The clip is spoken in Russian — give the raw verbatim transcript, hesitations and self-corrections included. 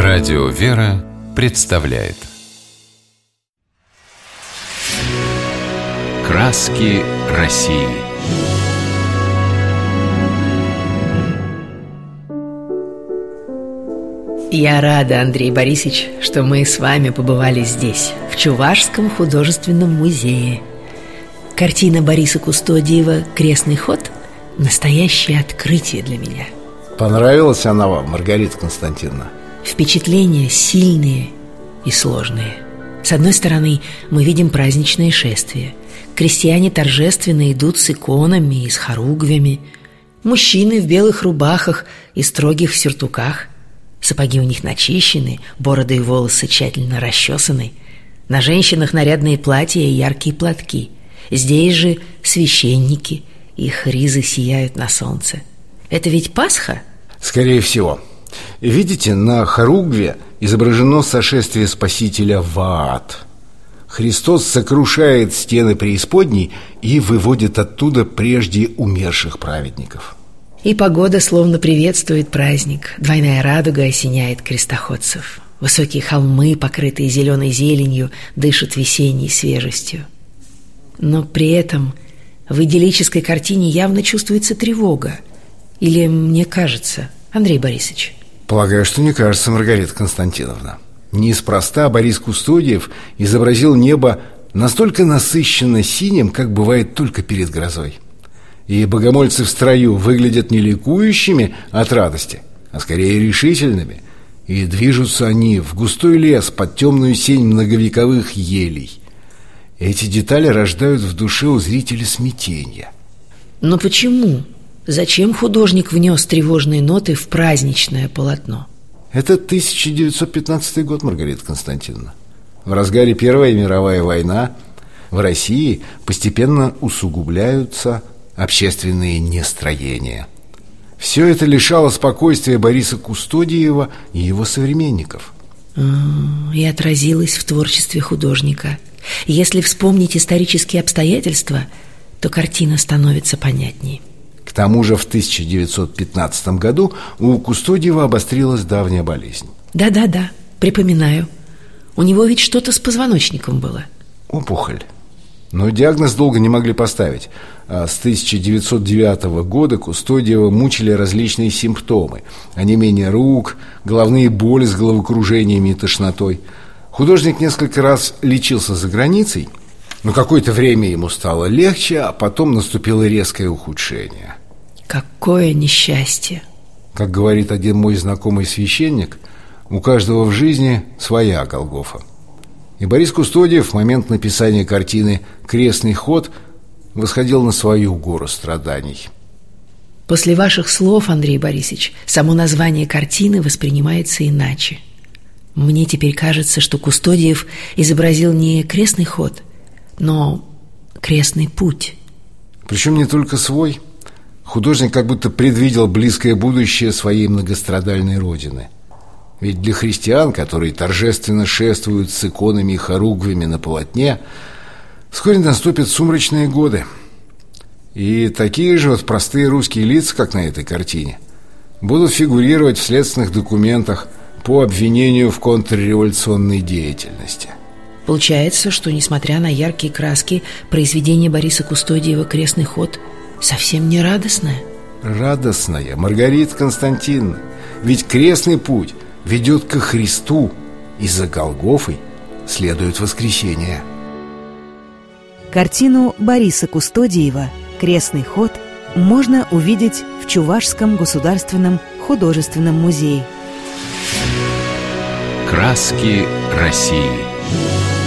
Радио «Вера» представляет «Краски России». Я рада, Андрей Борисович, что мы с вами побывали здесь, в Чувашском художественном музее. Картина Бориса Кустодиева «Крестный ход» – настоящее открытие для меня. Понравилась она вам, Маргарита Константиновна? Впечатления сильные и сложные. С одной стороны, мы видим праздничное шествие. Крестьяне торжественно идут с иконами и с хоругвями. Мужчины в белых рубахах и строгих сюртуках. Сапоги у них начищены, бороды и волосы тщательно расчесаны. На женщинах нарядные платья и яркие платки. Здесь же священники, их ризы сияют на солнце. Это ведь Пасха? Скорее всего. Видите, на хоругве изображено сошествие Спасителя в ад. Христос сокрушает стены преисподней и выводит оттуда прежде умерших праведников. И погода словно приветствует праздник. Двойная радуга осеняет крестоходцев. Высокие холмы, покрытые зеленой зеленью, дышат весенней свежестью. Но при этом в идиллической картине явно чувствуется тревога. Или мне кажется, Андрей Борисович? Полагаю, что не кажется, Маргарита Константиновна. Неспроста Борис Кустодиев изобразил небо настолько насыщенно синим, как бывает только перед грозой. И богомольцы в строю выглядят не ликующими от радости, а скорее решительными. И движутся они в густой лес под темную сень многовековых елей. Эти детали рождают в душе у зрителя смятение. Но почему? Зачем художник внес тревожные ноты в праздничное полотно? Это тысяча девятьсот пятнадцатый год, Маргарита Константиновна. В разгаре Первая мировая война в России постепенно усугубляются общественные нестроения. Все это лишало спокойствия Бориса Кустодиева и его современников. И отразилось в творчестве художника. Если вспомнить исторические обстоятельства, то картина становится понятнее. К тому же в тысяча девятьсот пятнадцатом году у Кустодиева обострилась давняя болезнь. Да-да-да, припоминаю. У него ведь что-то с позвоночником было. Опухоль. Но диагноз долго не могли поставить. А с тысяча девятьсот девятого года Кустодиева мучили различные симптомы: онемение рук, головные боли с головокружениями и тошнотой. Художник несколько раз лечился за границей, но какое-то время ему стало легче, а потом наступило резкое ухудшение. Какое несчастье! Как говорит один мой знакомый священник, у каждого в жизни своя Голгофа. И Борис Кустодиев в момент написания картины «Крестный ход» восходил на свою гору страданий. После ваших слов, Андрей Борисович, само название картины воспринимается иначе. Мне теперь кажется, что Кустодиев изобразил не крестный ход, но крестный путь. Причем не только свой. Художник как будто предвидел близкое будущее своей многострадальной родины. Ведь для христиан, которые торжественно шествуют с иконами и хоругвями на полотне, вскоре наступят сумрачные годы. И такие же вот простые русские лица, как на этой картине, будут фигурировать в следственных документах по обвинению в контрреволюционной деятельности. Получается, что, несмотря на яркие краски, произведение Бориса Кустодиева «Крестный ход» совсем не радостное? Радостное, Маргарита Константиновна. Ведь крестный путь ведет ко Христу, и за Голгофой следует воскресение. Картину Бориса Кустодиева «Крестный ход» можно увидеть в Чувашском государственном художественном музее. «Краски России».